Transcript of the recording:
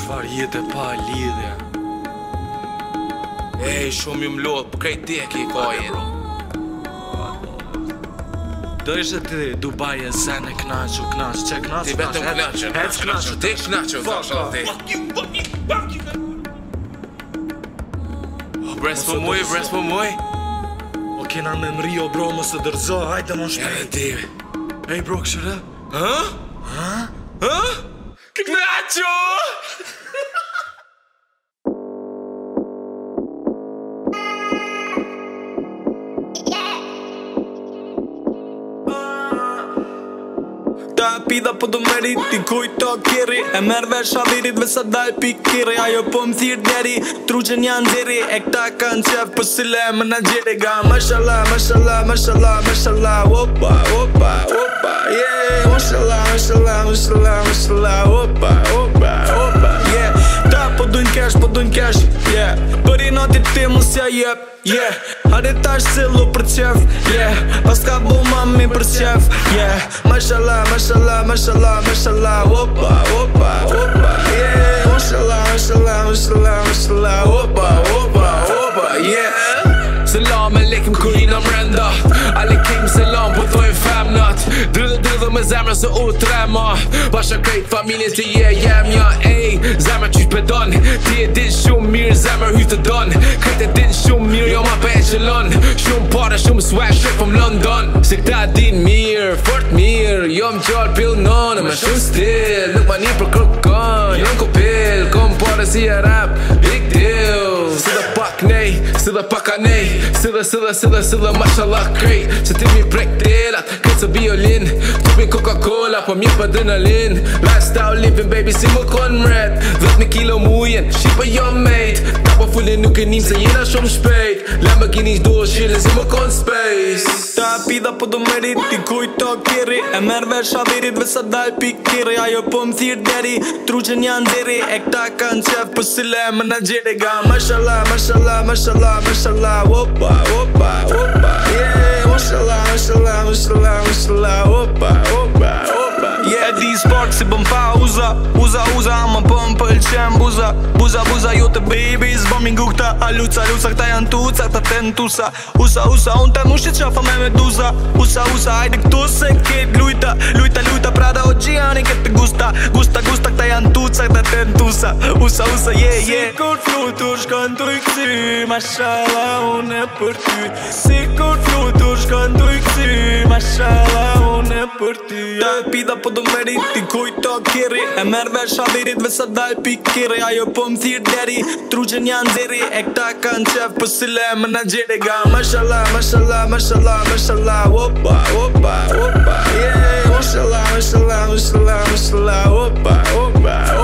Qfar jetë e pa lidhja. Ej, shumë ju m'lodh, për krejt ti e ki kajin. Do ishte ti Dubai e sen e knaqë, që knaqë. Ti vetëm knaqë, ti knaqë, Fuck you. Bres për muj, bres për muj. O kena me mri o bro, mos të dërzo, hajde më shpejt. Ti. Ej bro, këshire? Knaqë! Ta pida po do merit, ti kujto kiri E merr vesh avirit vesa dal pikiri Ajo po m'thirë deri, truqen janë deri E këta kanë qef për sile menagjeri Ga mashallah, mashallah, mashallah, mashallah Opa, opa, opa, yeah Mashallah, mashallah, mashallah, mashallah Opa, opa, opa, yeah Ta po dujnë cash, yeah Për i natit ti mos ja jep, yeah Hare tash sillu për qef, yeah Pas ka bu mami për qef, yeah Mashallah, mashallah, mashallah, mashallah Opa, opa, opa, yeah Mashallah, mashallah, mashallah, mashallah Opa, opa, opa, yeah Selam aleikum kur jina mrenda Aleikum selam po thojnë femnat Dridhe me zemrë se u trema Pasha krejt familje ti jem ja ej Zemrë qysh pedon Ti e din shumë mirë zemrë hy të don Krejt e din shumë mirë jo ma pe echelon Shumë pare shumë swag straight from London Se këta din mirë, fort mirë Jo m'gjall pill nonë me shumë stil Nuk ma një për kërkon Jo m'kopil, kom pare si e rap Big deal Si dhe pak nej, si dhe pak a nej Si dhe mashallah krejt Se ti mi prek telat Krejt se violin Tupin Coca-Cola Po mjep adrenalin Lifestyle living baby si më kon mret 10.000 kilo mujen Shqipa jo mate Ta po fullin nuk e nim se jena shumë shpejt Lamborghini do shilin si më kon space Ta pida po do merit ti kujto kiri E merr vesh avirit vesa dal pikiri Ajo po m'thirë deri Truqen janë deri E këta kanë qef për sile menagjeri Ga mashallah, mashallah, mashallah, mashallah Opa, opa, opa, yeah Mashallah, mashallah, mashallah, mashallah Opa, opa, opa, yeah Di sport si bëm pa uza Ama po m'pëlqen buza Buza, jo të babies Bëm mingu këta aluca Këta janë tuca, këta tentusa Usa, unë të mushit qafa me meduza Usa, hajde këtu se ket lujta Prada o Gianni këtë gusta Këta janë tuca, këta tentusa Usa, yeah Si kur flutur shkan t'u i kësi Mashallah, unë e për ty Si kur flutur shkan t'u i kësi Mashallah, unë e për ty Ta pida po do merit ti kujto kiri E merr vesh avirit vesa dal pikiri Ajo po m'thirë deri Truqen janë deri E këta kanë qef për sile menagjeri Ga mashallah, mashallah, mashallah, mashallah Opa, opa, opa, yeah Mashallah, mashallah, mashallah, mashallah Opa, opa,